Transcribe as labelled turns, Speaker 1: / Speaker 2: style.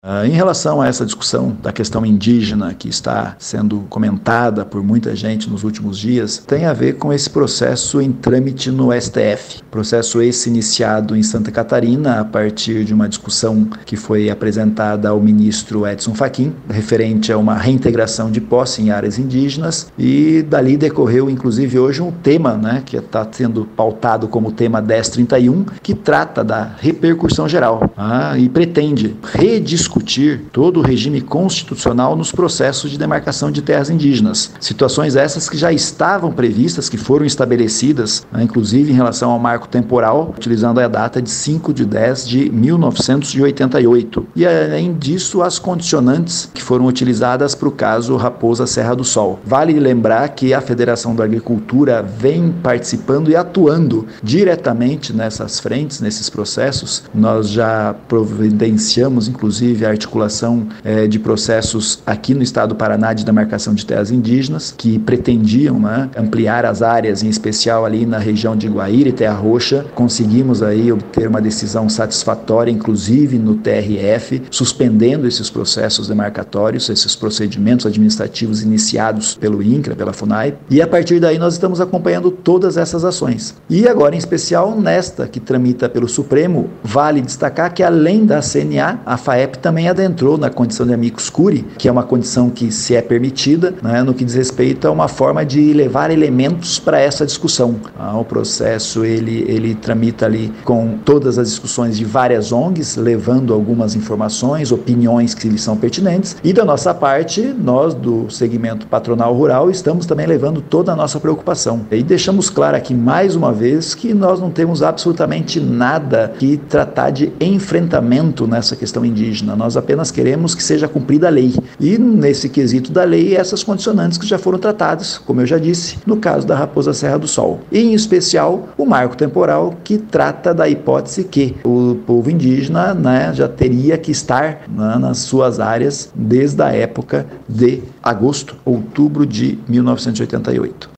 Speaker 1: Em relação a essa discussão da questão indígena que está sendo comentada por muita gente nos últimos dias, tem a ver com esse processo em trâmite no STF. Processo esse iniciado em Santa Catarina a partir de uma discussão que foi apresentada ao ministro Edson Fachin, referente a uma reintegração de posse em áreas indígenas, e dali decorreu inclusive hoje um tema, que está sendo pautado como tema 1031, que trata da repercussão geral e pretende rediscutir todo o regime constitucional nos processos de demarcação de terras indígenas. Situações essas que já estavam previstas, que foram estabelecidas, inclusive em relação ao marco temporal, utilizando a data de 5/10/1988. E, além disso, as condicionantes que foram utilizadas para o caso Raposa Serra do Sol. Vale lembrar que a Federação da Agricultura vem participando e atuando diretamente nessas frentes, nesses processos. Nós já providenciamos, inclusive, a articulação de processos aqui no estado do Paraná de demarcação de terras indígenas, que pretendiam ampliar as áreas, em especial ali na região de Guaíra e Terra Roxa. Conseguimos aí obter uma decisão satisfatória, inclusive no TRF, suspendendo esses processos demarcatórios, esses procedimentos administrativos iniciados pelo INCRA, pela FUNAI, e a partir daí nós estamos acompanhando todas essas ações. E agora, em especial, nesta que tramita pelo Supremo, vale destacar que, além da CNA, a FAEP também adentrou na condição de amicus curiae, que é uma condição que se é permitida, no que diz respeito a uma forma de levar elementos para essa discussão. O processo ele tramita ali com todas as discussões de várias ONGs, levando algumas informações, opiniões que lhes são pertinentes, e da nossa parte, nós do segmento patronal rural estamos também levando toda a nossa preocupação. E deixamos claro aqui mais uma vez que nós não temos absolutamente nada que tratar de enfrentamento nessa questão indígena. Nós apenas queremos que seja cumprida a lei. E nesse quesito da lei, essas condicionantes que já foram tratadas, como eu já disse, no caso da Raposa Serra do Sol. E, em especial, o marco temporal, que trata da hipótese que o povo indígena já teria que estar nas suas áreas desde a época de outubro de 1988.